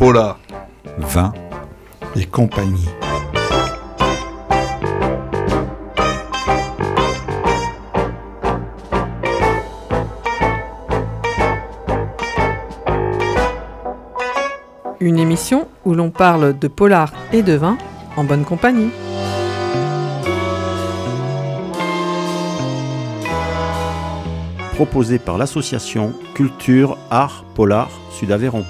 Polar, vin et compagnie. Une émission où l'on parle de polar et de vin en bonne compagnie. proposé par l'association Culture Art Polar Sud-Aveyron.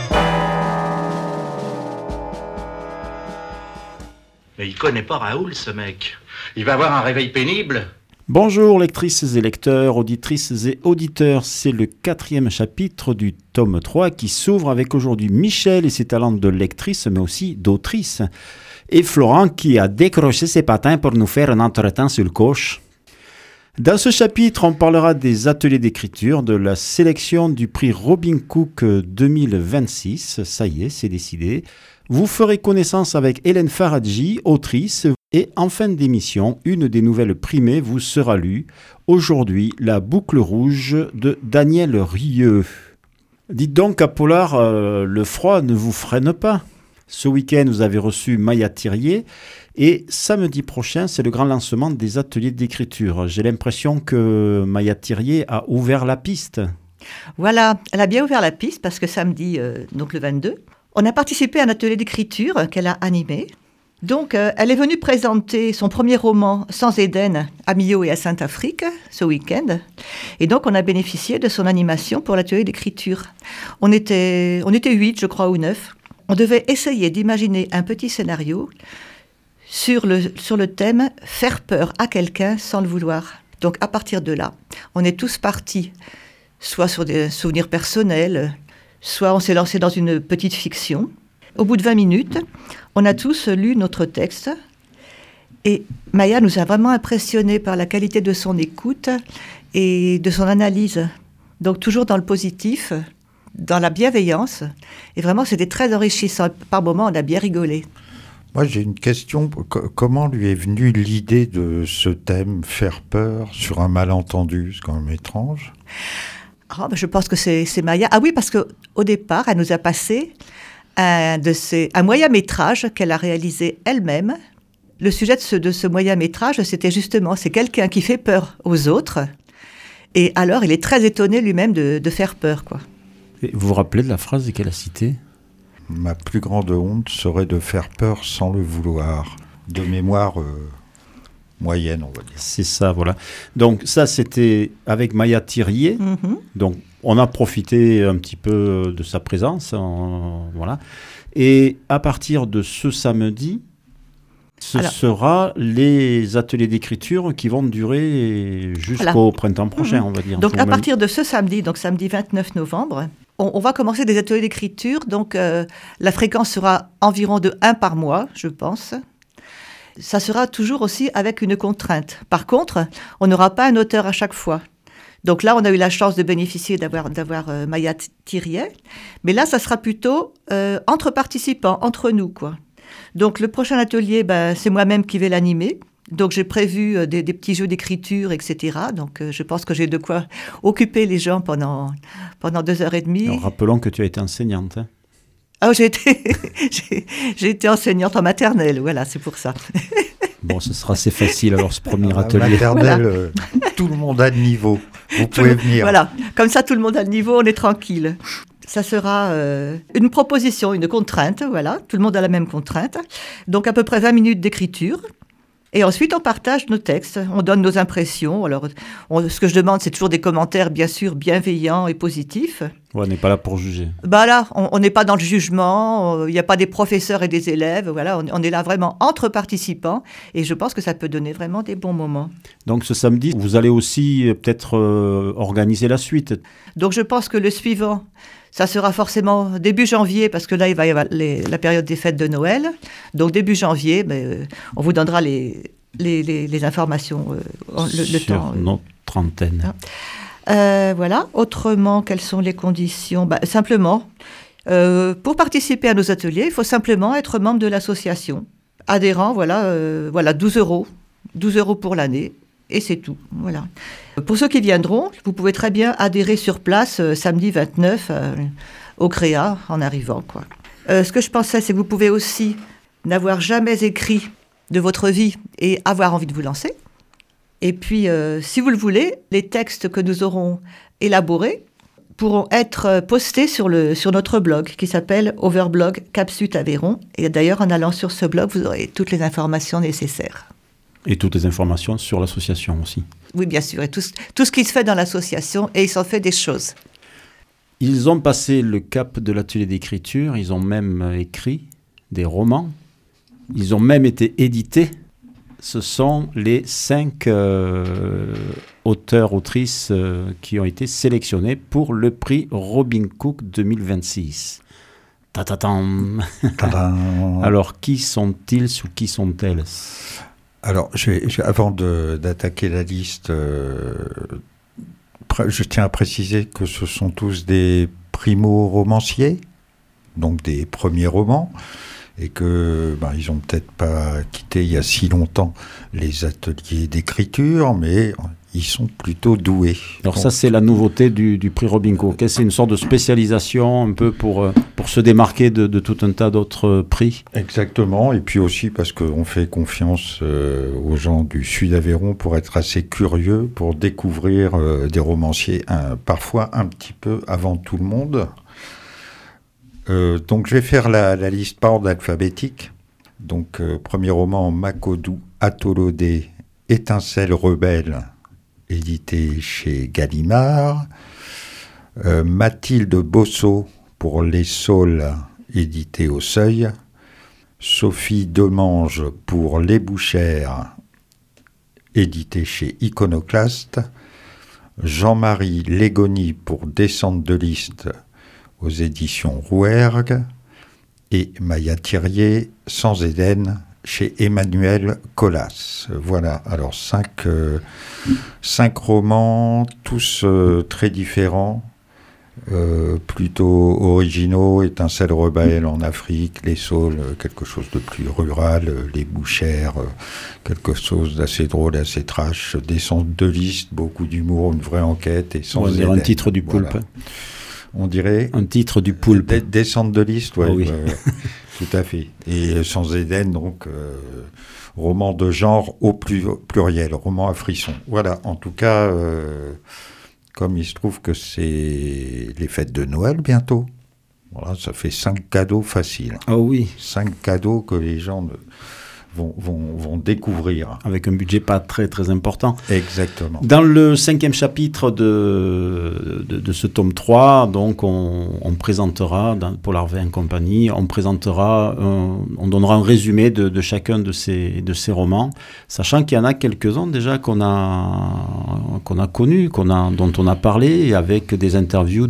Mais il connaît pas Raoul, ce mec. Il va avoir un réveil pénible. Bonjour lectrices et lecteurs, auditrices et auditeurs, c'est le 4e chapitre du tome 3 qui s'ouvre avec aujourd'hui Michel et ses talents de lectrice mais aussi d'autrice. Et Florent qui a décroché ses patins pour nous faire un entretien sur le coche. Dans ce chapitre, on parlera des ateliers d'écriture, de la sélection du prix Robin Cook 2026, ça y est, c'est décidé. Vous ferez connaissance avec Hélène Faradji, autrice, et en fin d'émission, une des nouvelles primées vous sera lue. Aujourd'hui, La boucle rouge de Daniel Rieu. Dites donc à Polar, le froid ne vous freine pas. Ce week-end, vous avez reçu Maya Thirier et samedi prochain, c'est le grand lancement des ateliers d'écriture. J'ai l'impression que Maya Thirier a ouvert la piste. Voilà, elle a bien ouvert la piste parce que samedi, donc le 22, on a participé à un atelier d'écriture qu'elle a animé. Donc, elle est venue présenter son premier roman, Sans Éden, à Millau et à Sainte-Afrique, ce week-end. Et donc, on a bénéficié de son animation pour l'atelier d'écriture. On était 8, je crois, ou 9. On devait essayer d'imaginer un petit scénario sur le thème « Faire peur à quelqu'un sans le vouloir ». Donc, à partir de là, on est tous partis, soit sur des souvenirs personnels, soit on s'est lancé dans une petite fiction. Au bout de 20 minutes, on a tous lu notre texte et Maya nous a vraiment impressionnés par la qualité de son écoute et de son analyse. Donc toujours dans le positif, dans la bienveillance. Et vraiment, c'était très enrichissant. Par moments, on a bien rigolé. Moi, j'ai une question. Comment lui est venue l'idée de ce thème, faire peur sur un malentendu? C'est quand même étrange. Je pense que c'est Maya. Ah oui, parce qu'au départ, elle nous a passé un moyen-métrage qu'elle a réalisé elle-même. Le sujet de ce moyen-métrage, c'était justement, c'est quelqu'un qui fait peur aux autres. Et alors, il est très étonné lui-même de faire peur, quoi. Et vous vous rappelez de la phrase qu'elle a citée ? Ma plus grande honte serait de faire peur sans le vouloir. De mémoire moyenne, on va dire. C'est ça, voilà. Donc ça, c'était avec Maya Thirier. Mm-hmm. Donc on a profité un petit peu de sa présence. Voilà. Et à partir de ce samedi, sera les ateliers d'écriture qui vont durer jusqu'au printemps prochain, on va dire. Donc à partir de ce samedi, donc samedi 29 novembre, on va commencer des ateliers d'écriture. Donc la fréquence sera environ de 1 par mois, je pense. Ça sera toujours aussi avec une contrainte. Par contre, on n'aura pas un auteur à chaque fois. Donc là, on a eu la chance de bénéficier d'avoir Maya Thirier. Mais là, ça sera plutôt entre participants, entre nous, quoi. Donc le prochain atelier, c'est moi-même qui vais l'animer. Donc j'ai prévu des petits jeux d'écriture, etc. Donc je pense que j'ai de quoi occuper les gens pendant 2h30. Alors, rappelons que tu as été enseignante. Hein. Oh, j'ai été enseignante en maternelle, voilà, c'est pour ça. Bon, ce sera assez facile alors ce premier atelier. Maternelle, voilà. Tout le monde a le niveau. Vous pouvez venir. Voilà, comme ça tout le monde a le niveau, on est tranquille. Ça sera une proposition, une contrainte, voilà. Tout le monde a la même contrainte. Donc à peu près 20 minutes d'écriture. Et ensuite, on partage nos textes, on donne nos impressions. Alors, ce que je demande, c'est toujours des commentaires, bien sûr, bienveillants et positifs. Ouais, on n'est pas là pour juger. Là, on n'est pas dans le jugement, il n'y a pas des professeurs et des élèves. Voilà, on est là vraiment entre participants. Et je pense que ça peut donner vraiment des bons moments. Donc, ce samedi, vous allez aussi peut-être organiser la suite. Donc, je pense que le suivant, ça sera forcément début janvier, parce que là, il va y avoir la période des fêtes de Noël. Donc, début janvier, on vous donnera les informations, le temps. Sur notre antenne. Voilà. Autrement, quelles sont les conditions ? Simplement, pour participer à nos ateliers, il faut simplement être membre de l'association. Adhérent, voilà 12 €. 12 € pour l'année. Et c'est tout, voilà. Pour ceux qui viendront, vous pouvez très bien adhérer sur place samedi 29 au Créa en arrivant, quoi. Ce que je pensais, c'est que vous pouvez aussi n'avoir jamais écrit de votre vie et avoir envie de vous lancer. Et puis, si vous le voulez, les textes que nous aurons élaborés pourront être postés sur notre blog qui s'appelle Overblog Capsut Aveyron. Et d'ailleurs, en allant sur ce blog, vous aurez toutes les informations nécessaires. Et toutes les informations sur l'association aussi. Oui, bien sûr, et tout ce qui se fait dans l'association, et il s'en fait des choses. Ils ont passé le cap de l'atelier d'écriture, ils ont même écrit des romans, ils ont même été édités. Ce sont les 5 auteurs, autrices qui ont été sélectionnés pour le prix Robin Cook 2026. Ta-ta-tam. Alors, qui sont-ils ou qui sont-elles ? Alors, avant d'attaquer la liste, je tiens à préciser que ce sont tous des primo-romanciers, donc des premiers romans, et que ils n'ont peut-être pas quitté il y a si longtemps les ateliers d'écriture, mais ils sont plutôt doués. Alors ça, c'est la nouveauté du prix Robin Cook. C'est une sorte de spécialisation un peu pour se démarquer de tout un tas d'autres prix. Exactement, et puis aussi parce qu'on fait confiance aux gens du Sud Aveyron pour être assez curieux, pour découvrir des romanciers parfois un petit peu avant tout le monde. Donc je vais faire la liste par ordre alphabétique. Donc premier roman, Makodou Atolodé, Étincelle rebelle, édité chez Gallimard. Mathilde Bosso pour Les Saules, édité au Seuil. Sophie Demange pour Les Bouchères, édité chez Iconoclaste. Jean-Marie Légony pour Descente de liste, aux éditions Rouergue, et Maya Thirier, Sans Éden, chez Emmanuel Colas. Voilà, alors 5 romans, tous très différents, plutôt originaux. Étincelle rebelle en Afrique, Les Saules, quelque chose de plus rural, Les Bouchères, quelque chose d'assez drôle, assez trash, Descente de liste, beaucoup d'humour, une vraie enquête, et Sans Éden. Un titre du Poulpe. Voilà. On dirait... Un titre du Poulpe. Descente de liste, ouais, oui. Tout à fait. Et Sans Éden, donc, roman de genre au pluriel, roman à frisson. Voilà, en tout cas, comme il se trouve que c'est les fêtes de Noël bientôt, voilà, ça fait 5 cadeaux faciles. Ah oui. 5 cadeaux que les gens vont découvrir. Avec un budget pas très très important. Exactement. Dans le 5e chapitre de ce tome 3, donc on présentera, pour l'Arvé et compagnie, on donnera un résumé de chacun de ces romans, sachant qu'il y en a quelques-uns déjà qu'on a connus, dont on a parlé, avec des interviews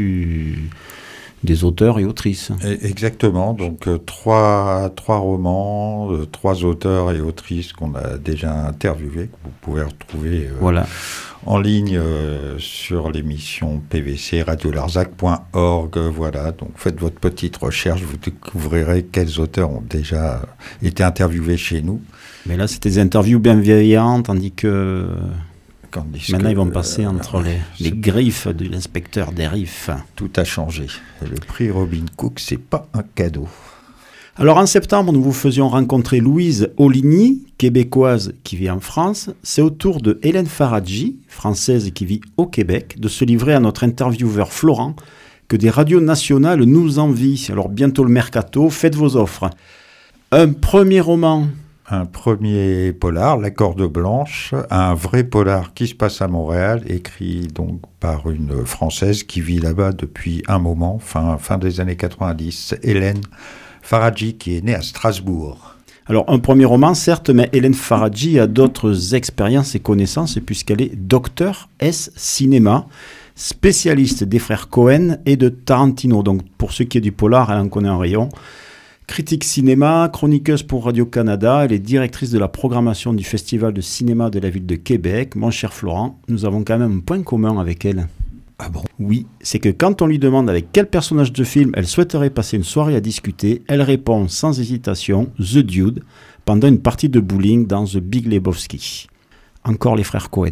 des auteurs et autrices. Exactement, donc 3 romans, 3 auteurs et autrices qu'on a déjà interviewés, que vous pouvez retrouver en ligne sur l'émission PVC, radiolarzac.org. Voilà, donc faites votre petite recherche, vous découvrirez quels auteurs ont déjà été interviewés chez nous. Mais là, c'était des interviews bienveillantes, tandis que... Maintenant, ils vont passer entre les griffes de l'inspecteur des riffs. Tout a changé. Le prix Robin Cook, c'est pas un cadeau. Alors, en septembre, nous vous faisions rencontrer Louise Oligny, québécoise qui vit en France. C'est au tour de Hélène Faradji, française qui vit au Québec, de se livrer à notre intervieweur Florent, que des radios nationales nous envient. Alors, bientôt le mercato, faites vos offres. Un premier roman... Un premier polar, La Corde Blanche, un vrai polar qui se passe à Montréal, écrit donc par une Française qui vit là-bas depuis un moment, fin des années 90, Hélène Faradji, qui est née à Strasbourg. Alors, un premier roman, certes, mais Hélène Faradji a d'autres expériences et connaissances, puisqu'elle est docteur S cinéma, spécialiste des frères Cohen et de Tarantino. Donc, pour ce qui est du polar, elle en connaît un rayon. Critique cinéma, chroniqueuse pour Radio-Canada, elle est directrice de la programmation du Festival de cinéma de la ville de Québec. Mon cher Florent, nous avons quand même un point commun avec elle. Ah bon ? Oui, c'est que quand on lui demande avec quel personnage de film elle souhaiterait passer une soirée à discuter, elle répond sans hésitation « The Dude » pendant une partie de bowling dans The Big Lebowski. Encore les frères Cohen.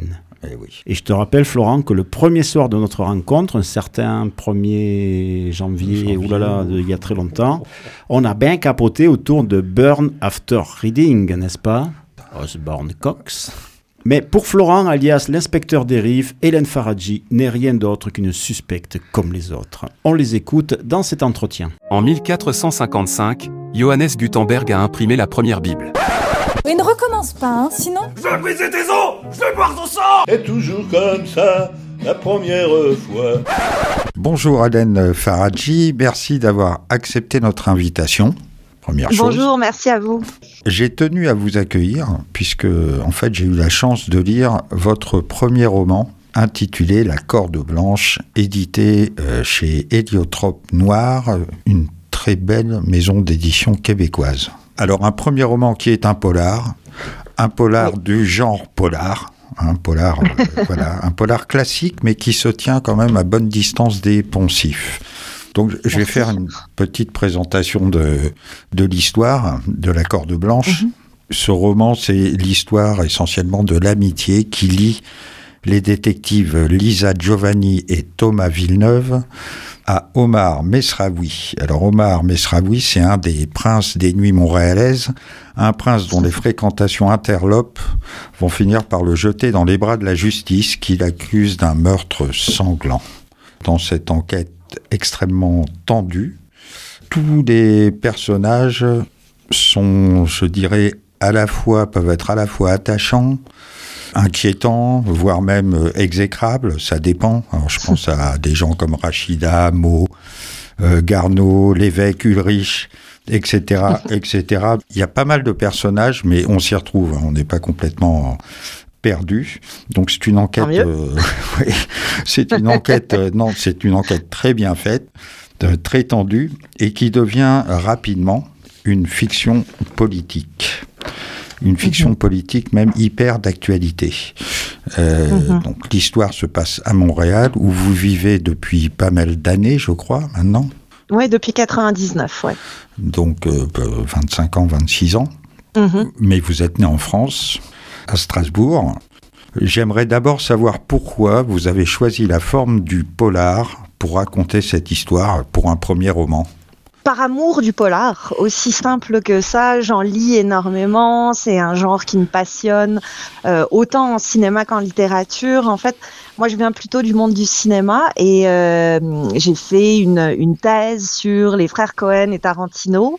Eh oui. Et je te rappelle, Florent, que le premier soir de notre rencontre, un certain 1er janvier, il y a très longtemps, on a bien capoté autour de Burn After Reading, n'est-ce pas? Osborne Cox. Mais pour Florent, alias l'inspecteur des rives, Hélène Faradji n'est rien d'autre qu'une suspecte comme les autres. On les écoute dans cet entretien. En 1455, Johannes Gutenberg a imprimé la première Bible. Et ne recommence pas, hein, sinon... Je vais briser tes os! Je vais boire ton sang! Et toujours comme ça, la première fois. Bonjour Hélène Faradji, merci d'avoir accepté notre invitation. Première chose. Bonjour, merci à vous. J'ai tenu à vous accueillir puisque, en fait, j'ai eu la chance de lire votre premier roman intitulé La Corde Blanche, édité chez Héliotrope Noir, une très belle maison d'édition québécoise. Alors, un premier roman qui est un polar du genre polar, un polar classique, mais qui se tient quand même à bonne distance des poncifs. Donc, je vais faire une petite présentation de l'histoire de La Corde Blanche. Ce roman, c'est l'histoire essentiellement de l'amitié qui lie les détectives Lisa Giovanni et Thomas Villeneuve à Omar Mesraoui. Alors, Omar Mesraoui, c'est un des princes des nuits montréalaises, un prince dont les fréquentations interlopes vont finir par le jeter dans les bras de la justice qui l'accuse d'un meurtre sanglant. Dans cette enquête extrêmement tendue, tous les personnages sont, je dirais, peuvent être à la fois attachants, inquiétants, voire même exécrables, ça dépend. Alors, je pense à des gens comme Rachida, Mo, Garneau, l'évêque Ulrich, etc., etc. Il y a pas mal de personnages, mais on s'y retrouve, on n'est pas complètement perdu. Donc c'est une enquête. Oui, c'est une enquête. C'est une enquête très bien faite, très tendue, et qui devient rapidement une fiction politique. Une fiction politique même hyper d'actualité. Donc l'histoire se passe à Montréal, où vous vivez depuis pas mal d'années, je crois, maintenant. Oui, depuis 99, ouais. Donc 25 ans, 26 ans. Mais vous êtes né en France, à Strasbourg. J'aimerais d'abord savoir pourquoi vous avez choisi la forme du polar pour raconter cette histoire pour un premier roman. Par amour du polar, aussi simple que ça, j'en lis énormément, c'est un genre qui me passionne, autant en cinéma qu'en littérature. En fait, moi je viens plutôt du monde du cinéma et j'ai fait une thèse sur les frères Cohen et Tarantino,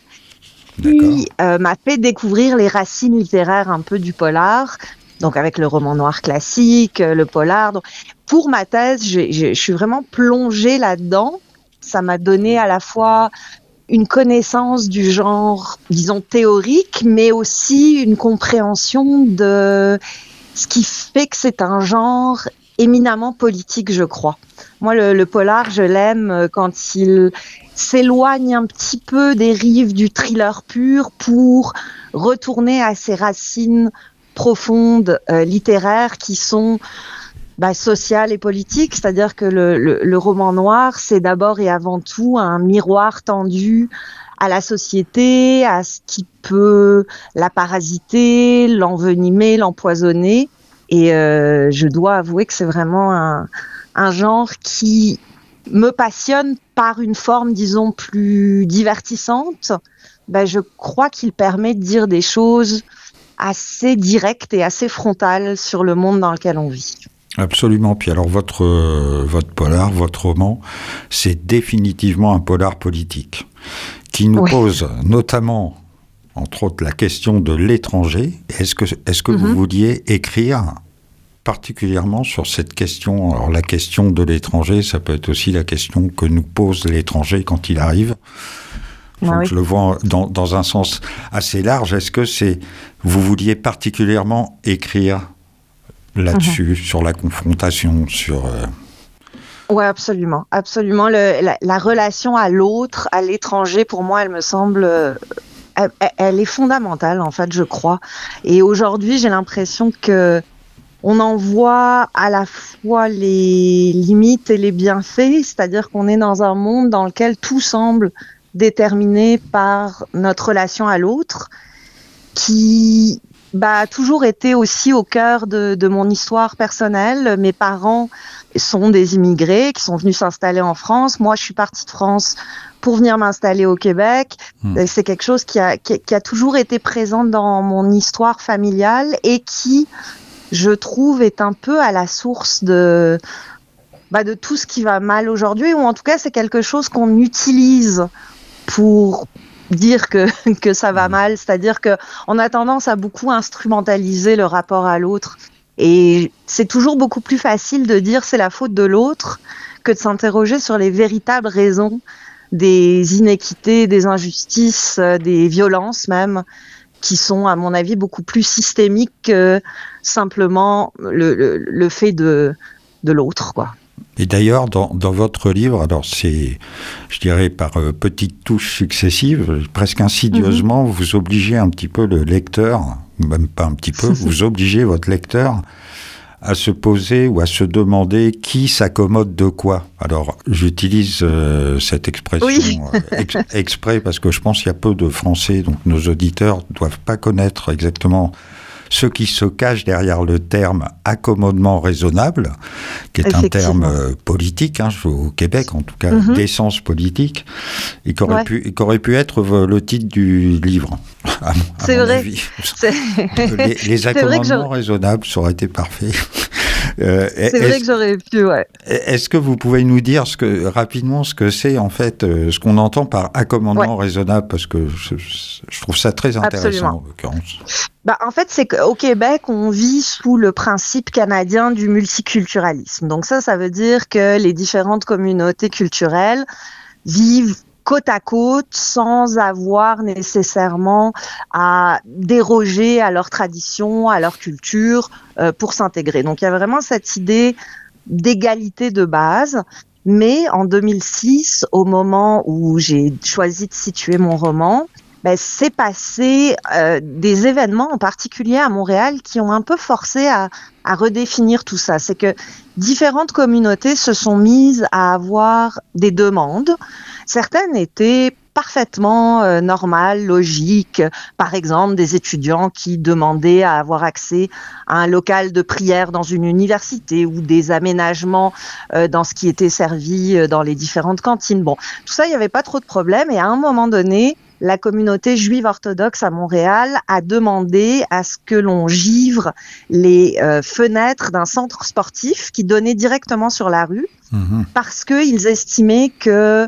qui m'a fait découvrir les racines littéraires un peu du polar, donc avec le roman noir classique, le polar. Donc, pour ma thèse, je suis vraiment plongée là-dedans. Ça m'a donné à la fois une connaissance du genre, disons, théorique, mais aussi une compréhension de ce qui fait que c'est un genre éminemment politique, je crois. Moi, le polar, je l'aime quand il s'éloigne un petit peu des rives du thriller pur pour retourner à ses racines profondes, littéraires, qui sont sociales et politiques, c'est-à-dire que le roman noir, c'est d'abord et avant tout un miroir tendu à la société, à ce qui peut la parasiter, l'envenimer, l'empoisonner. Et je dois avouer que c'est vraiment un genre qui me passionne par une forme, disons, plus divertissante. Je crois qu'il permet de dire des choses assez directes et assez frontales sur le monde dans lequel on vit. Absolument. Puis alors votre polar, votre roman, c'est définitivement un polar politique qui nous pose notamment, entre autres, la question de l'étranger. Est-ce que vous vouliez écrire particulièrement sur cette question? Alors la question de l'étranger, ça peut être aussi la question que nous pose l'étranger quand il arrive. Donc, je le vois dans un sens assez large. Est-ce que vous vouliez particulièrement écrire là-dessus, sur la confrontation, sur... Ouais, absolument. Absolument. La relation à l'autre, à l'étranger, pour moi, elle me semble... Elle est fondamentale, en fait, je crois. Et aujourd'hui, j'ai l'impression que on en voit à la fois les limites et les bienfaits, c'est-à-dire qu'on est dans un monde dans lequel tout semble déterminé par notre relation à l'autre, qui toujours été aussi au cœur de mon histoire personnelle. Mes parents sont des immigrés qui sont venus s'installer en France. Moi, je suis partie de France pour venir m'installer au Québec. C'est quelque chose qui a toujours été présent dans mon histoire familiale et qui, je trouve, est un peu à la source de tout ce qui va mal aujourd'hui, ou en tout cas, c'est quelque chose qu'on utilise pour dire que ça va mal. C'est-à-dire qu'on a tendance à beaucoup instrumentaliser le rapport à l'autre. Et c'est toujours beaucoup plus facile de dire c'est la faute de l'autre que de s'interroger sur les véritables raisons des inéquités, des injustices, des violences même, qui sont, à mon avis, beaucoup plus systémiques que simplement le fait de l'autre, quoi. Et d'ailleurs, dans votre livre, alors c'est, je dirais, par petites touches successives, presque insidieusement, vous obligez un petit peu le lecteur, même pas un petit peu, vous obligez votre lecteur à se poser ou à se demander qui s'accommode de quoi. Alors, j'utilise cette expression exprès parce que je pense qu'il y a peu de Français, donc nos auditeurs ne doivent pas connaître exactement ce qui se cache derrière le terme accommodement raisonnable, qui est un terme politique, au Québec en tout cas, d'essence politique, et qui aurait pu être le titre du livre, à mon avis. Les accommodements raisonnables, ça aurait été parfait. C'est vrai que j'aurais pu, Est-ce que vous pouvez nous dire rapidement ce que c'est en fait, ce qu'on entend par accommodement raisonnable, parce que je trouve ça très intéressant. Absolument. En l'occurrence. En fait, c'est qu'au Québec, on vit sous le principe canadien du multiculturalisme. Donc ça veut dire que les différentes communautés culturelles vivent côte à côte sans avoir nécessairement à déroger à leur tradition, à leur culture pour s'intégrer. Donc il y a vraiment cette idée d'égalité de base. Mais en 2006, au moment où j'ai choisi de situer mon roman, s'est passé des événements en particulier à Montréal qui ont un peu forcé à redéfinir tout ça. C'est que différentes communautés se sont mises à avoir des demandes. Certaines étaient parfaitement normales, logiques. Par exemple, des étudiants qui demandaient à avoir accès à un local de prière dans une université ou des aménagements dans ce qui était servi dans les différentes cantines. Bon, tout ça, il n'y avait pas trop de problème. Et à un moment donné, la communauté juive orthodoxe à Montréal a demandé à ce que l'on givre les fenêtres d'un centre sportif qui donnait directement sur la rue parce qu'ils estimaient que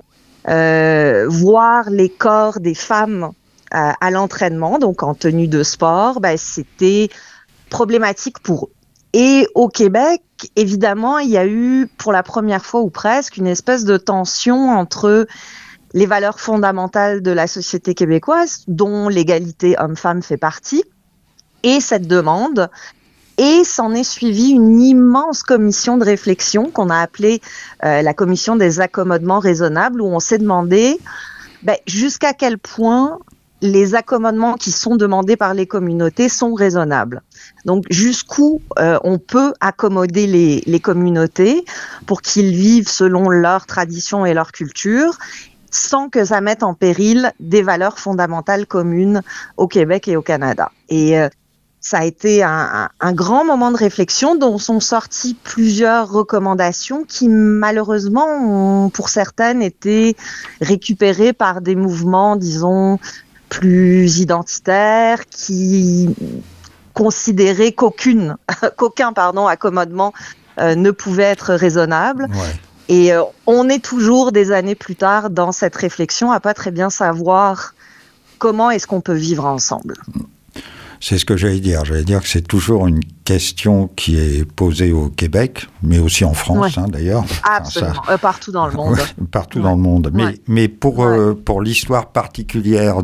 voir les corps des femmes à l'entraînement, donc en tenue de sport, c'était problématique pour eux. Et au Québec, évidemment, il y a eu pour la première fois ou presque une espèce de tension entre les valeurs fondamentales de la société québécoise, dont l'égalité homme-femme fait partie, et cette demande. Et s'en est suivi une immense commission de réflexion qu'on a appelée la commission des accommodements raisonnables, où on s'est demandé jusqu'à quel point les accommodements qui sont demandés par les communautés sont raisonnables. Donc jusqu'où on peut accommoder les communautés pour qu'ils vivent selon leurs traditions et leur culture, sans que ça mette en péril des valeurs fondamentales communes au Québec et au Canada. Et ça a été un grand moment de réflexion dont sont sorties plusieurs recommandations qui, malheureusement, ont, pour certaines, été récupérées par des mouvements, disons, plus identitaires, qui considéraient qu'aucun accommodement ne pouvait être raisonnable. Et on est toujours des années plus tard dans cette réflexion à pas très bien savoir comment est-ce qu'on peut vivre ensemble. C'est ce que j'allais dire. J'allais dire que c'est toujours une question qui est posée au Québec, mais aussi en France, d'ailleurs. Absolument, partout dans le monde. Partout dans le monde. Mais pour l'histoire particulière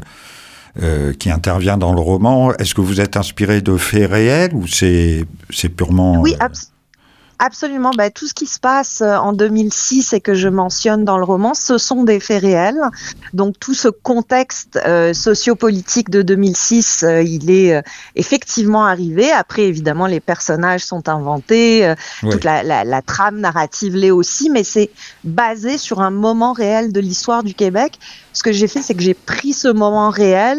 qui intervient dans le roman, est-ce que vous êtes inspiré de faits réels ou c'est purement... Oui, absolument. Tout ce qui se passe en 2006 et que je mentionne dans le roman, ce sont des faits réels. Donc tout ce contexte sociopolitique de 2006, il est effectivement arrivé. Après, évidemment, les personnages sont inventés, toute la trame narrative l'est aussi, mais c'est basé sur un moment réel de l'histoire du Québec. Ce que j'ai fait, c'est que j'ai pris ce moment réel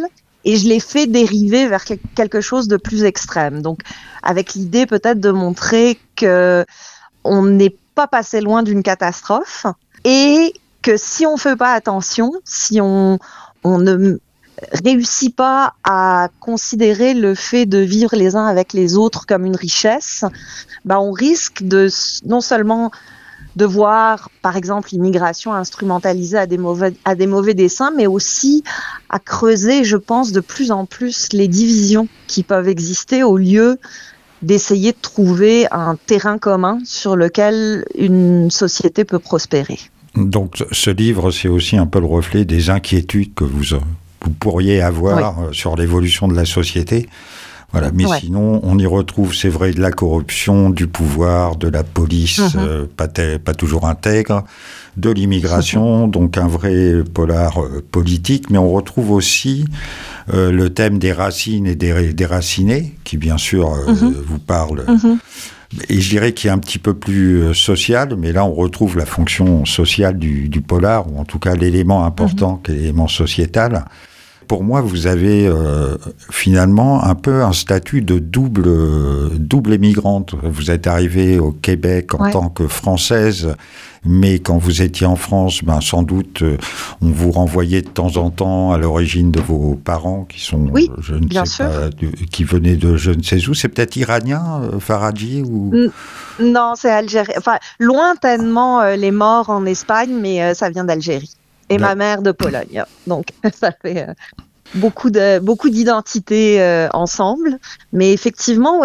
et je l'ai fait dériver vers quelque chose de plus extrême. Donc, avec l'idée peut-être de montrer que on n'est pas passé loin d'une catastrophe et que si on fait pas attention, si on ne réussit pas à considérer le fait de vivre les uns avec les autres comme une richesse, on risque de non seulement de voir, par exemple, l'immigration instrumentalisée à des mauvais desseins, mais aussi à creuser, je pense, de plus en plus les divisions qui peuvent exister au lieu d'essayer de trouver un terrain commun sur lequel une société peut prospérer. Donc ce livre, c'est aussi un peu le reflet des inquiétudes que vous pourriez avoir sur l'évolution de la société. Voilà, mais sinon, on y retrouve, c'est vrai, de la corruption, du pouvoir, de la police pas toujours intègre, de l'immigration, donc un vrai polar politique, mais on retrouve aussi le thème des racines et des déracinés, qui bien sûr vous parle, et je dirais qu'il est un petit peu plus social, mais là on retrouve la fonction sociale du polar, ou en tout cas l'élément important qui est l'élément sociétal. Pour moi, vous avez finalement un peu un statut de double émigrante. Vous êtes arrivée au Québec en tant que Française, mais quand vous étiez en France, sans doute, on vous renvoyait de temps en temps à l'origine de vos parents, qui sont, je ne sais pas, qui venaient de je ne sais où. C'est peut-être iranien, Faradji ou... Non, c'est algérien. Enfin, lointainement les morts en Espagne, mais ça vient d'Algérie. Et ma mère de Pologne. Donc, ça fait beaucoup d'identités ensemble. Mais effectivement,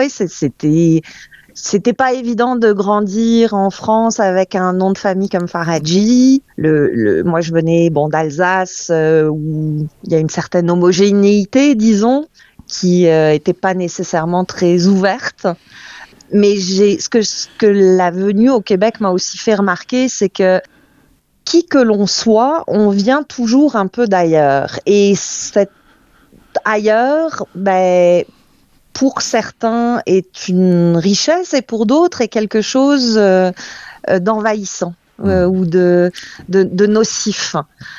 c'était pas évident de grandir en France avec un nom de famille comme Faradji. Moi, je venais d'Alsace, où il y a une certaine homogénéité, disons, qui était pas nécessairement très ouverte. Mais ce que la venue au Québec m'a aussi fait remarquer, c'est que qui que l'on soit, on vient toujours un peu d'ailleurs. Et cet ailleurs, pour certains, est une richesse et pour d'autres est quelque chose d'envahissant ou de nocif.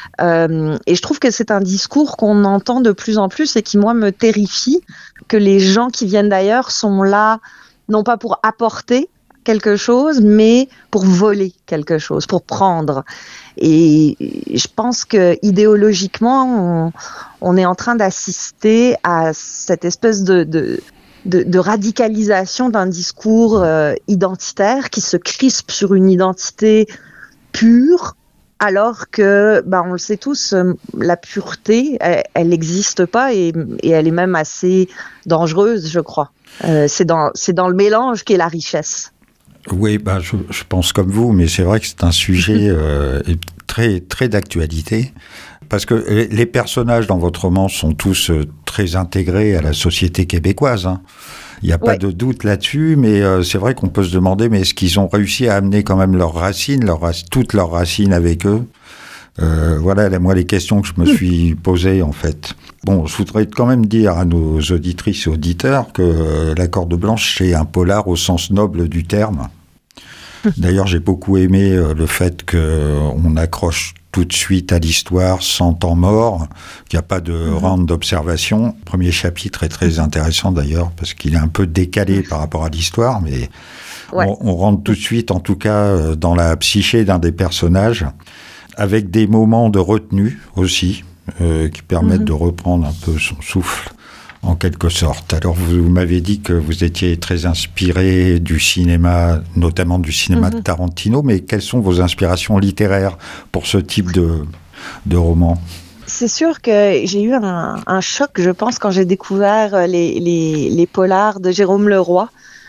Et je trouve que c'est un discours qu'on entend de plus en plus et qui, moi, me terrifie, que les gens qui viennent d'ailleurs sont là, non pas pour apporter quelque chose, mais pour voler quelque chose, pour prendre. Et je pense que idéologiquement, on est en train d'assister à cette espèce de radicalisation d'un discours identitaire qui se crispe sur une identité pure, alors que, on le sait tous, la pureté, elle n'existe pas et elle est même assez dangereuse, je crois. C'est dans le mélange qu'est la richesse. Oui, je pense comme vous, mais c'est vrai que c'est un sujet très, très d'actualité, parce que les personnages dans votre roman sont tous très intégrés à la société québécoise. Il n'y a pas de doute là-dessus, mais c'est vrai qu'on peut se demander, mais est-ce qu'ils ont réussi à amener quand même toutes leurs racines avec eux ? Voilà, moi, les questions que je me suis posées, en fait. Bon, je voudrais quand même dire à nos auditrices et auditeurs que La Corde Blanche, c'est un polar au sens noble du terme. D'ailleurs, j'ai beaucoup aimé le fait qu'on accroche tout de suite à l'histoire sans temps mort, qu'il n'y a pas de round d'observation. Le premier chapitre est très intéressant, d'ailleurs, parce qu'il est un peu décalé par rapport à l'histoire, mais on rentre tout de suite, en tout cas, dans la psyché d'un des personnages, avec des moments de retenue aussi, qui permettent de reprendre un peu son souffle, en quelque sorte. Alors, vous m'avez dit que vous étiez très inspiré du cinéma, notamment du cinéma de Tarantino, mais quelles sont vos inspirations littéraires pour ce type de roman ? C'est sûr que j'ai eu un choc, je pense, quand j'ai découvert les polars de Jérôme Leroy,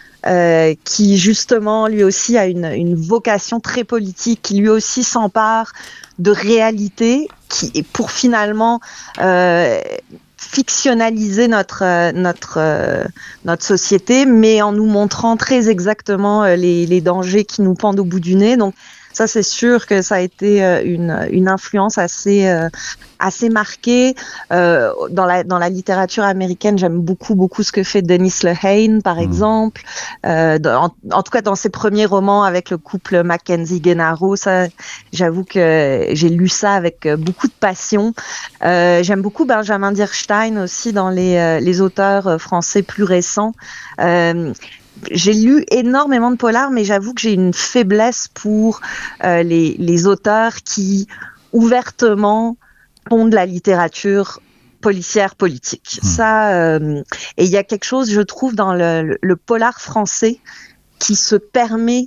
qui justement lui aussi a une vocation très politique, qui lui aussi s'empare de réalité, pour finalement fictionnaliser notre société, mais en nous montrant très exactement les dangers qui nous pendent au bout du nez. Donc Ça, c'est sûr que ça a été une influence assez marquée. Dans la littérature américaine, j'aime beaucoup ce que fait Dennis Lehane, par exemple. En tout cas, dans ses premiers romans avec le couple Mackenzie-Genaro, ça, j'avoue que j'ai lu ça avec beaucoup de passion. J'aime beaucoup Benjamin Dierstein aussi dans les auteurs français plus récents. J'ai lu énormément de polars, mais j'avoue que j'ai une faiblesse pour les auteurs qui ouvertement font de la littérature policière politique. Ça, et il y a quelque chose, je trouve, dans le polar français qui se permet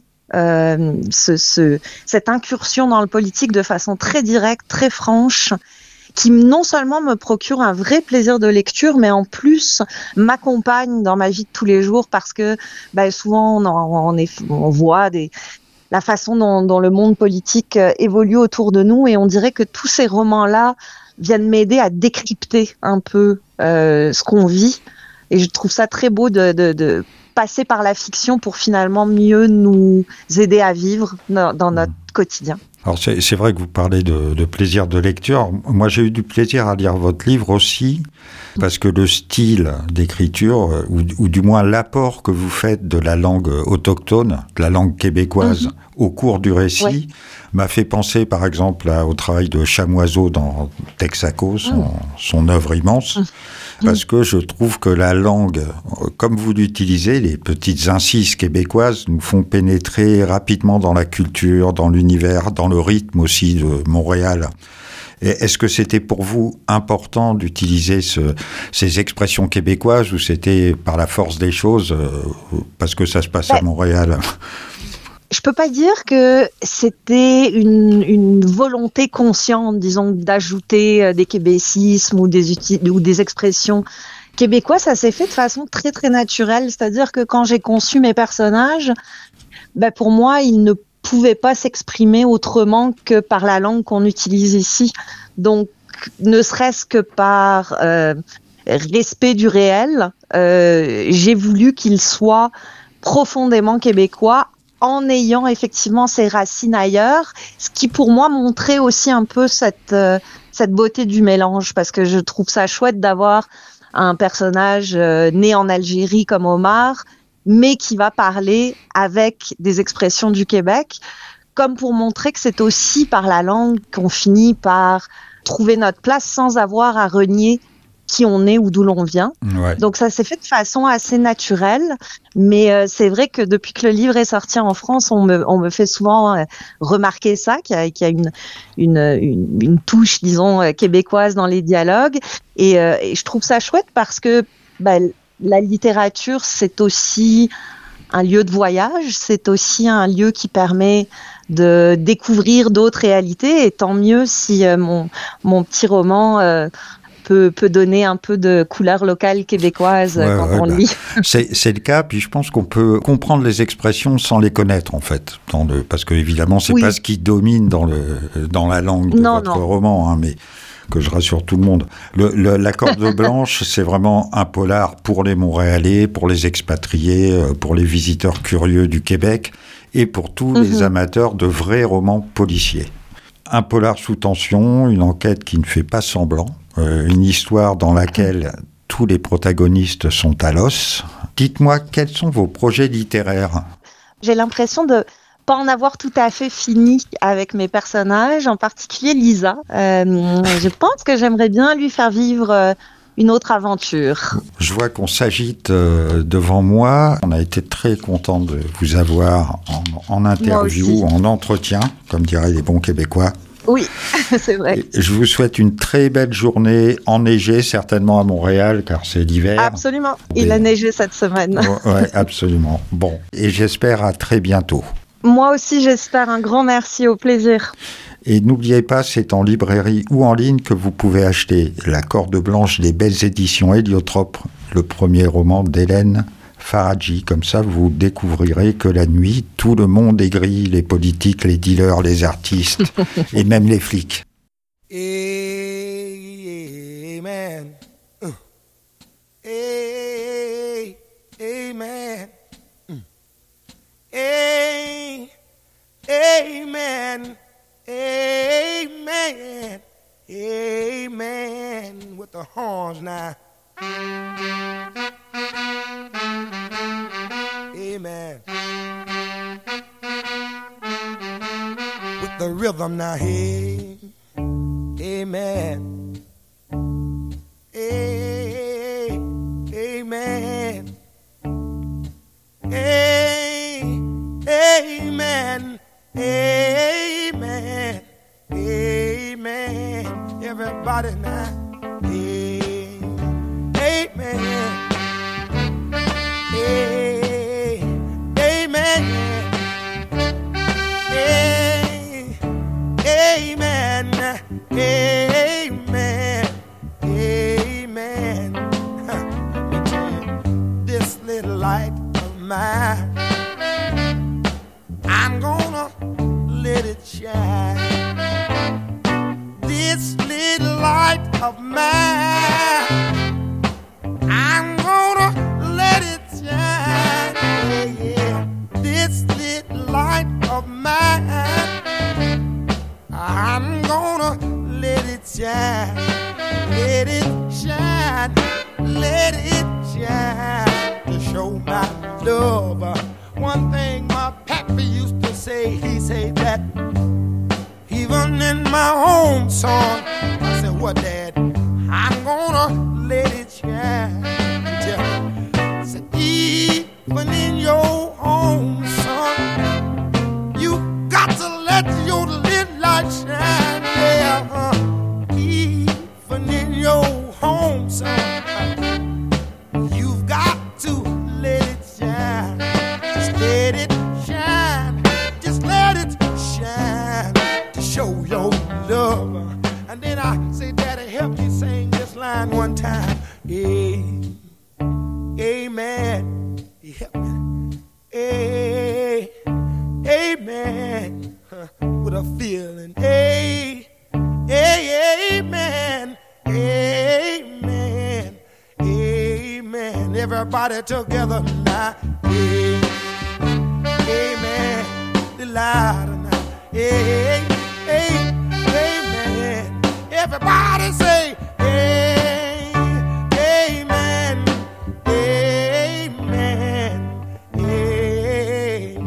cette incursion dans le politique de façon très directe, très franche, qui non seulement me procure un vrai plaisir de lecture, mais en plus m'accompagne dans ma vie de tous les jours parce que souvent on voit la façon dont le monde politique évolue autour de nous et on dirait que tous ces romans-là viennent m'aider à décrypter un peu ce qu'on vit et je trouve ça très beau de passer par la fiction pour finalement mieux nous aider à vivre dans notre quotidien. Alors c'est vrai que vous parlez de plaisir de lecture. Moi, j'ai eu du plaisir à lire votre livre aussi, parce que le style d'écriture, ou du moins l'apport que vous faites de la langue autochtone, de la langue québécoise, au cours du récit, m'a fait penser par exemple au travail de Chamoiseau dans Texaco, son œuvre immense, parce que je trouve que la langue, comme vous l'utilisez, les petites incises québécoises nous font pénétrer rapidement dans la culture, dans l'univers, dans le rythme aussi de Montréal. Et est-ce que c'était pour vous important d'utiliser ces expressions québécoises ou c'était par la force des choses, parce que ça se passe à Montréal? Je peux pas dire que c'était une volonté consciente, disons, d'ajouter des québécismes ou des expressions québécoises. Ça s'est fait de façon très très naturelle. C'est-à-dire que quand j'ai conçu mes personnages, pour moi, ils ne pouvaient pas s'exprimer autrement que par la langue qu'on utilise ici. Donc, ne serait-ce que par respect du réel, j'ai voulu qu'ils soient profondément québécois en ayant effectivement ses racines ailleurs, ce qui pour moi montrait aussi un peu cette beauté du mélange, parce que je trouve ça chouette d'avoir un personnage né en Algérie comme Omar, mais qui va parler avec des expressions du Québec, comme pour montrer que c'est aussi par la langue qu'on finit par trouver notre place sans avoir à renier qui on est ou d'où l'on vient. Ouais. Donc ça s'est fait de façon assez naturelle, mais c'est vrai que depuis que le livre est sorti en France, on me fait souvent remarquer ça, qu'il y a une touche, disons, québécoise dans les dialogues, et je trouve ça chouette parce que la littérature, c'est aussi un lieu de voyage, c'est aussi un lieu qui permet de découvrir d'autres réalités, et tant mieux si mon petit roman peut donner un peu de couleur locale québécoise quand on lit. C'est le cas, puis je pense qu'on peut comprendre les expressions sans les connaître, en fait. Parce que, évidemment, c'est pas ce qui domine dans la langue de votre roman, hein, mais que je rassure tout le monde. La Corde Blanche, c'est vraiment un polar pour les Montréalais, pour les expatriés, pour les visiteurs curieux du Québec, et pour tous les amateurs de vrais romans policiers. Un polar sous tension, une enquête qui ne fait pas semblant, une histoire dans laquelle tous les protagonistes sont à l'os. Dites-moi, quels sont vos projets littéraires? J'ai l'impression de pas en avoir tout à fait fini avec mes personnages, en particulier Lisa. Je pense que j'aimerais bien lui faire vivre une autre aventure. Je vois qu'on s'agite devant moi. On a été très contents de vous avoir en interview, en entretien, comme diraient les bons Québécois. Oui, c'est vrai. Je vous souhaite une très belle journée, enneigée certainement à Montréal, car c'est l'hiver. Absolument, il a neigé cette semaine. Oui, absolument. Bon, et j'espère à très bientôt. Moi aussi, j'espère. Un grand merci, au plaisir. Et n'oubliez pas, c'est en librairie ou en ligne que vous pouvez acheter La Corde Blanche des belles éditions Héliotrope, le premier roman d'Hélène Faradji. Comme ça, vous découvrirez que la nuit, tout le monde est gris, les politiques, les dealers, les artistes et même les flics. Amen. Amen. Amen. the rhythm now. Hey, amen. Hey, amen. Hey, amen. Amen. Amen. Everybody now. Hey, amen. Hey, amen. Hey, amen. Amen. Amen. This little light of mine, I'm gonna let it shine. This little light of mine, I'm gonna let it shine. Yeah, yeah. This little light of mine, I'm gonna let it shine. Let it shine. Let it shine to show my love. One thing my pappy used to say, he said that even in my home song, I said, what, Dad? I'm gonna let it shine. I said, even in your home, son, you got to let your little light shine. Yeah, even in your home, son, you've got to let it shine. Just let it shine. Just let it shine to show your love. And then I say, Daddy, help me sing this line one time. Hey, amen. Help me. Hey, amen. With a feeling. Hey, amen. Amen. Amen. Everybody together now. Hey, amen. The louder now. Hey, hey, amen. Everybody say, hey, amen. Amen. Amen.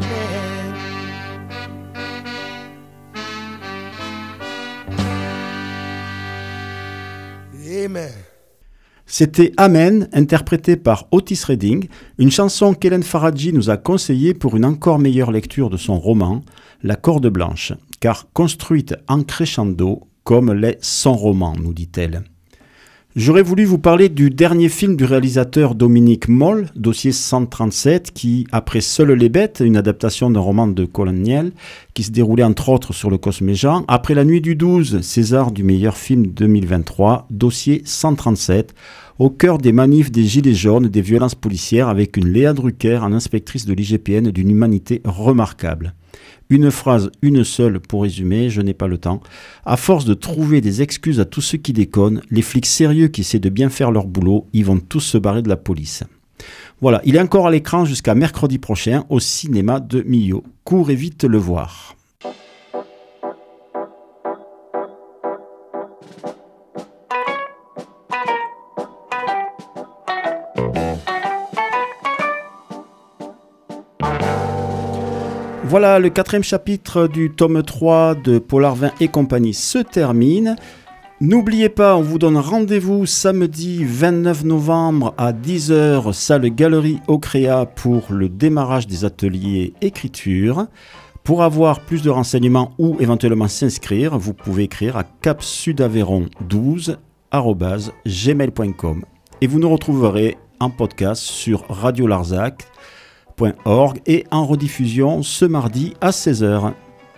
Amen. C'était Amen, interprété par Otis Redding, une chanson qu'Hélène Faradji nous a conseillée pour une encore meilleure lecture de son roman, La Corde Blanche, car construite en crescendo comme l'est son roman, nous dit-elle. J'aurais voulu vous parler du dernier film du réalisateur Dominique Moll, Dossier 137, qui, après Seules les bêtes, une adaptation d'un roman de Colin Niel, qui se déroulait entre autres sur le Cosméjean, après La Nuit du 12, César du meilleur film 2023, Dossier 137, au cœur des manifs des Gilets jaunes, des violences policières, avec une Léa Drucker en inspectrice de l'IGPN d'une humanité remarquable. Une phrase, une seule pour résumer, je n'ai pas le temps. À force de trouver des excuses à tous ceux qui déconnent, les flics sérieux qui essaient de bien faire leur boulot, ils vont tous se barrer de la police. Voilà, il est encore à l'écran jusqu'à mercredi prochain au cinéma de Millau. Cours et vite le voir. Voilà, le 4e chapitre du tome 3 de Polar Vin et compagnie se termine. N'oubliez pas, on vous donne rendez-vous samedi 29 novembre à 10h, salle Galerie Ocréa pour le démarrage des ateliers écriture. Pour avoir plus de renseignements ou éventuellement s'inscrire, vous pouvez écrire à capsudaveyron12@gmail.com. Et vous nous retrouverez en podcast sur radiolarzac.org et en rediffusion ce mardi à 16h.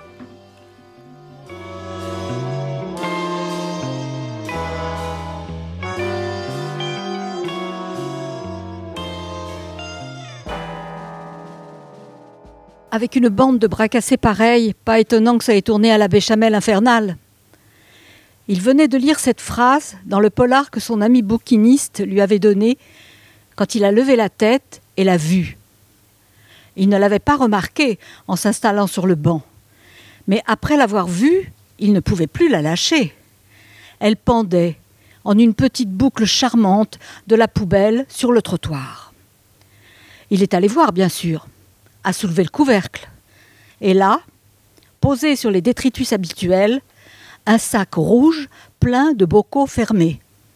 Avec une bande de bras cassés pareils, pas étonnant que ça ait tourné à la béchamel infernale. Il venait de lire cette phrase dans le polar que son ami bouquiniste lui avait donné quand il a levé la tête et l'a vue. Il ne l'avait pas remarquée en s'installant sur le banc. Mais après l'avoir vue, il ne pouvait plus la lâcher. Elle pendait en une petite boucle charmante de la poubelle sur le trottoir. Il est allé voir, bien sûr, a soulevé le couvercle. Et là, posé sur les détritus habituels, un sac rouge plein de bocaux fermés.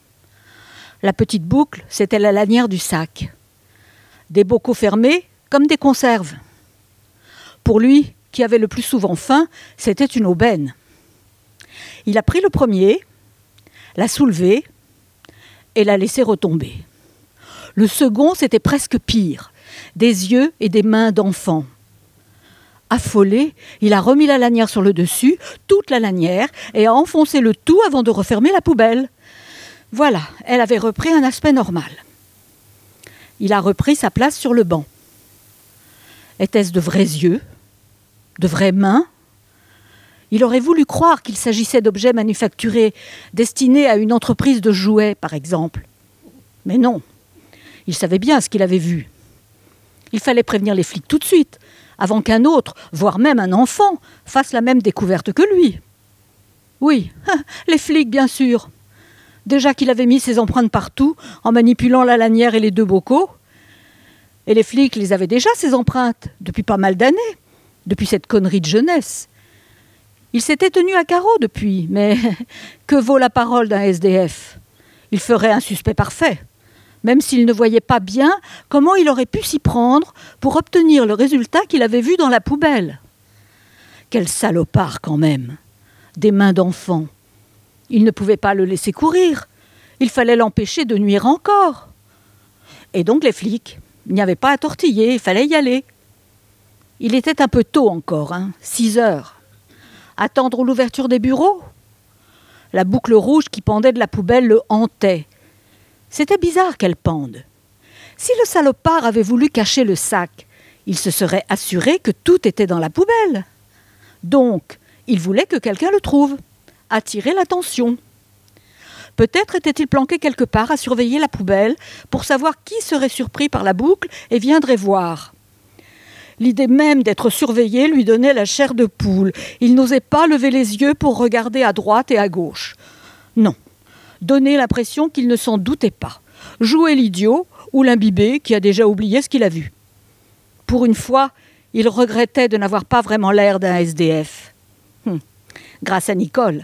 La petite boucle, c'était la lanière du sac. Des bocaux fermés comme des conserves. Pour lui, qui avait le plus souvent faim, c'était une aubaine. Il a pris le premier, l'a soulevé et l'a laissé retomber. Le second, c'était presque pire, des yeux et des mains d'enfant. Affolé, il a remis la lanière sur le dessus, toute la lanière, et a enfoncé le tout avant de refermer la poubelle. Voilà, elle avait repris un aspect normal. Il a repris sa place sur le banc. Était-ce de vrais yeux? De vraies mains? Il aurait voulu croire qu'il s'agissait d'objets manufacturés, destinés à une entreprise de jouets, par exemple. Mais non, il savait bien ce qu'il avait vu. Il fallait prévenir les flics tout de suite, avant qu'un autre, voire même un enfant, fasse la même découverte que lui. Oui, les flics, bien sûr. Déjà qu'il avait mis ses empreintes partout, en manipulant la lanière et les deux bocaux. Et les flics les avaient déjà, ces empreintes, depuis pas mal d'années, depuis cette connerie de jeunesse. Il s'était tenu à carreau depuis, mais que vaut la parole d'un SDF? Il ferait un suspect parfait, même s'il ne voyait pas bien comment il aurait pu s'y prendre pour obtenir le résultat qu'il avait vu dans la poubelle. Quel salopard quand même! Des mains d'enfant. Il ne pouvait pas le laisser courir. Il fallait l'empêcher de nuire encore. Et donc les flics, il n'y avait pas à tortiller, il fallait y aller. Il était un peu tôt encore, 6 heures. Attendre l'ouverture des bureaux? La boucle rouge qui pendait de la poubelle le hantait. C'était bizarre qu'elle pende. Si le salopard avait voulu cacher le sac, il se serait assuré que tout était dans la poubelle. Donc, il voulait que quelqu'un le trouve, attirer l'attention. Peut-être était-il planqué quelque part à surveiller la poubelle pour savoir qui serait surpris par la boucle et viendrait voir. L'idée même d'être surveillé lui donnait la chair de poule. Il n'osait pas lever les yeux pour regarder à droite et à gauche. Non, donner l'impression qu'il ne s'en doutait pas. Jouer l'idiot ou l'imbibé qui a déjà oublié ce qu'il a vu. Pour une fois, il regrettait de n'avoir pas vraiment l'air d'un SDF. Grâce à Nicole,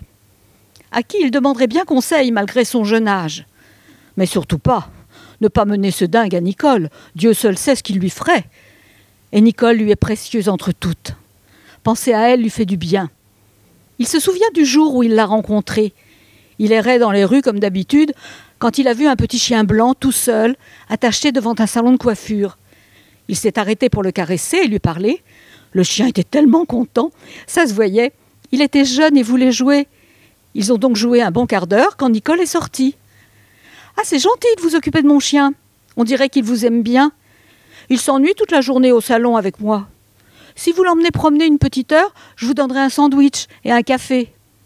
à qui il demanderait bien conseil malgré son jeune âge. Mais surtout pas, ne pas mener ce dingue à Nicole. Dieu seul sait ce qu'il lui ferait. Et Nicole lui est précieuse entre toutes. Penser à elle lui fait du bien. Il se souvient du jour où il l'a rencontrée. Il errait dans les rues comme d'habitude quand il a vu un petit chien blanc tout seul, attaché devant un salon de coiffure. Il s'est arrêté pour le caresser et lui parler. Le chien était tellement content, ça se voyait. Il était jeune et voulait jouer. Ils ont donc joué un bon quart d'heure quand Nicole est sortie. « Ah, c'est gentil de vous occuper de mon chien. On dirait qu'il vous aime bien. Il s'ennuie toute la journée au salon avec moi. Si vous l'emmenez promener une petite heure, je vous donnerai un sandwich et un café. »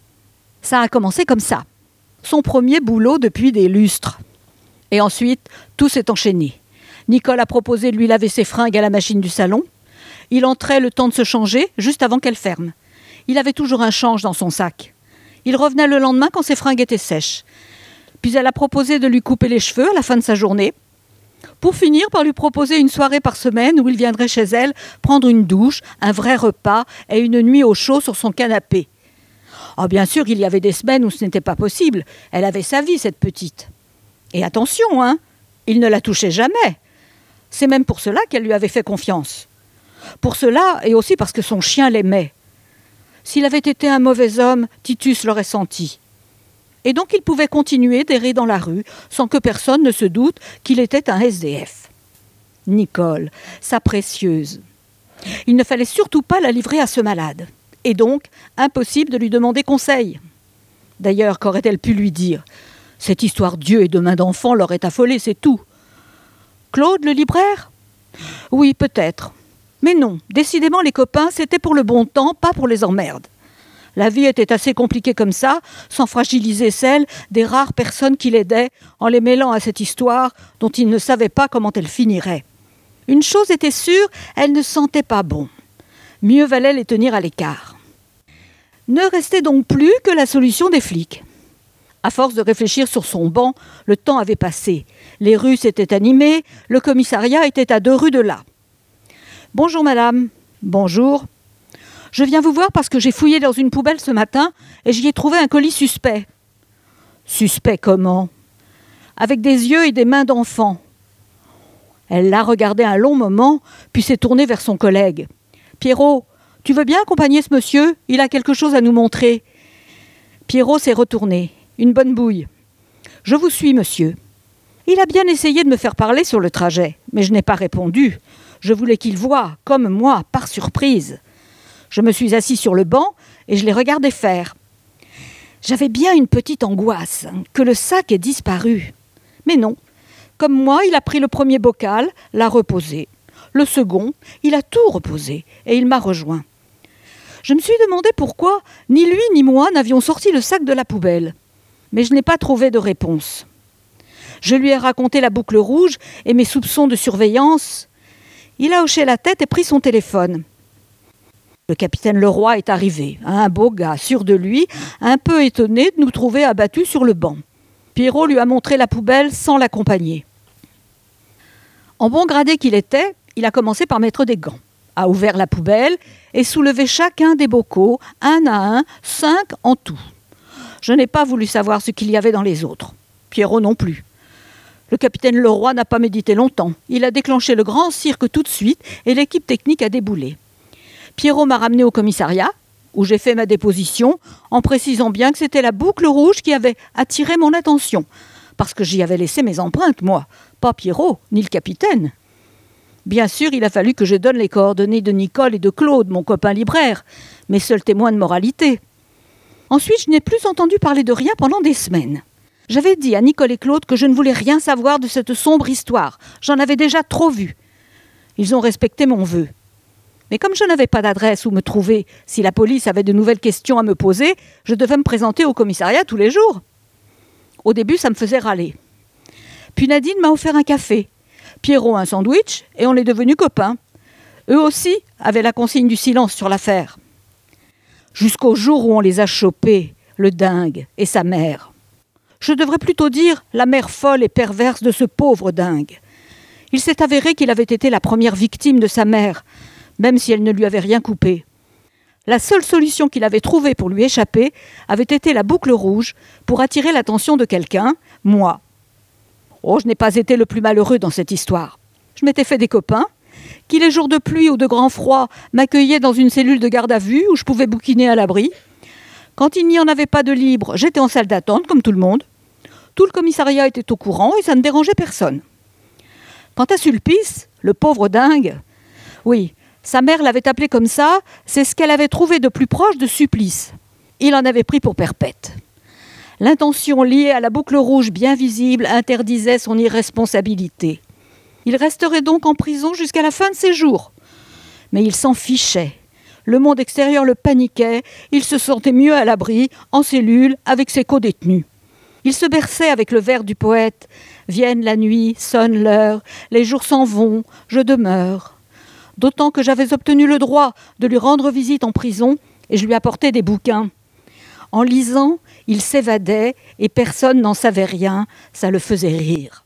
Ça a commencé comme ça. Son premier boulot depuis des lustres. Et ensuite, tout s'est enchaîné. Nicole a proposé de lui laver ses fringues à la machine du salon. Il entrait le temps de se changer, juste avant qu'elle ferme. Il avait toujours un change dans son sac. Il revenait le lendemain quand ses fringues étaient sèches. Puis elle a proposé de lui couper les cheveux à la fin de sa journée, pour finir par lui proposer une soirée par semaine où il viendrait chez elle prendre une douche, un vrai repas et une nuit au chaud sur son canapé. Oh, bien sûr, il y avait des semaines où ce n'était pas possible. Elle avait sa vie, cette petite. Et attention, il ne la touchait jamais. C'est même pour cela qu'elle lui avait fait confiance. Pour cela, et aussi parce que son chien l'aimait. S'il avait été un mauvais homme, Titus l'aurait senti. Et donc il pouvait continuer d'errer dans la rue sans que personne ne se doute qu'il était un SDF. Nicole, sa précieuse. Il ne fallait surtout pas la livrer à ce malade. Et donc, impossible de lui demander conseil. D'ailleurs, qu'aurait-elle pu lui dire? Cette histoire d'yeux et de mains d'enfant l'aurait affolée, c'est tout. Claude, le libraire? Oui, peut-être. Mais non, décidément les copains, c'était pour le bon temps, pas pour les emmerdes. La vie était assez compliquée comme ça, sans fragiliser celle des rares personnes qui l'aidaient, en les mêlant à cette histoire dont il ne savait pas comment elle finirait. Une chose était sûre, elle ne sentait pas bon. Mieux valait les tenir à l'écart. Ne restait donc plus que la solution des flics. À force de réfléchir sur son banc, le temps avait passé. Les rues s'étaient animées, le commissariat était à 2 rues de là. « Bonjour madame. »« Bonjour. » Je viens vous voir parce que j'ai fouillé dans une poubelle ce matin et j'y ai trouvé un colis suspect. » »« Suspect comment ? » ?»« Avec des yeux et des mains d'enfant. » Elle l'a regardé un long moment, puis s'est tournée vers son collègue. « Pierrot, tu veux bien accompagner ce monsieur ? Il a quelque chose à nous montrer. » Pierrot s'est retourné. Une bonne bouille. « Je vous suis, monsieur. » Il a bien essayé de me faire parler sur le trajet, mais je n'ai pas répondu. Je voulais qu'il voie, comme moi, par surprise. Je me suis assis sur le banc et je l'ai regardé faire. J'avais bien une petite angoisse, que le sac ait disparu. Mais non. Comme moi, il a pris le premier bocal, l'a reposé. Le second, il a tout reposé et il m'a rejoint. Je me suis demandé pourquoi ni lui ni moi n'avions sorti le sac de la poubelle. Mais je n'ai pas trouvé de réponse. Je lui ai raconté la boucle rouge et mes soupçons de surveillance. Il a hoché la tête et pris son téléphone. Le capitaine Leroy est arrivé, un beau gars, sûr de lui, un peu étonné de nous trouver abattus sur le banc. Pierrot lui a montré la poubelle sans l'accompagner. En bon gradé qu'il était, il a commencé par mettre des gants, a ouvert la poubelle et soulevé chacun des bocaux, un à un, 5 en tout. Je n'ai pas voulu savoir ce qu'il y avait dans les autres. Pierrot non plus. Le capitaine Leroy n'a pas médité longtemps. Il a déclenché le grand cirque tout de suite et l'équipe technique a déboulé. Pierrot m'a ramené au commissariat, où j'ai fait ma déposition, en précisant bien que c'était la boucle rouge qui avait attiré mon attention, parce que j'y avais laissé mes empreintes, moi, pas Pierrot, ni le capitaine. Bien sûr, il a fallu que je donne les coordonnées de Nicole et de Claude, mon copain libraire, mes seuls témoins de moralité. Ensuite, je n'ai plus entendu parler de rien pendant des semaines. J'avais dit à Nicole et Claude que je ne voulais rien savoir de cette sombre histoire. J'en avais déjà trop vu. Ils ont respecté mon vœu. Mais comme je n'avais pas d'adresse où me trouver, si la police avait de nouvelles questions à me poser, je devais me présenter au commissariat tous les jours. Au début, ça me faisait râler. Puis Nadine m'a offert un café, Pierrot un sandwich, et on est devenus copains. Eux aussi avaient la consigne du silence sur l'affaire. Jusqu'au jour où on les a chopés, le dingue et sa mère. Je devrais plutôt dire la mère folle et perverse de ce pauvre dingue. Il s'est avéré qu'il avait été la première victime de sa mère, même si elle ne lui avait rien coupé. La seule solution qu'il avait trouvée pour lui échapper avait été la boucle rouge pour attirer l'attention de quelqu'un, moi. Oh, je n'ai pas été le plus malheureux dans cette histoire. Je m'étais fait des copains qui, les jours de pluie ou de grand froid, m'accueillaient dans une cellule de garde à vue où je pouvais bouquiner à l'abri. Quand il n'y en avait pas de libre, j'étais en salle d'attente, comme tout le monde. Tout le commissariat était au courant et ça ne dérangeait personne. Quant à Sulpice, le pauvre dingue, oui, sa mère l'avait appelé comme ça, c'est ce qu'elle avait trouvé de plus proche de supplice. Il en avait pris pour perpète. L'intention liée à la boucle rouge bien visible interdisait son irresponsabilité. Il resterait donc en prison jusqu'à la fin de ses jours. Mais il s'en fichait. Le monde extérieur le paniquait, il se sentait mieux à l'abri, en cellule, avec ses co-détenus. Il se berçait avec le vers du poète « Vienne la nuit, sonne l'heure, les jours s'en vont, je demeure ». D'autant que j'avais obtenu le droit de lui rendre visite en prison et je lui apportais des bouquins. En lisant, il s'évadait et personne n'en savait rien, ça le faisait rire.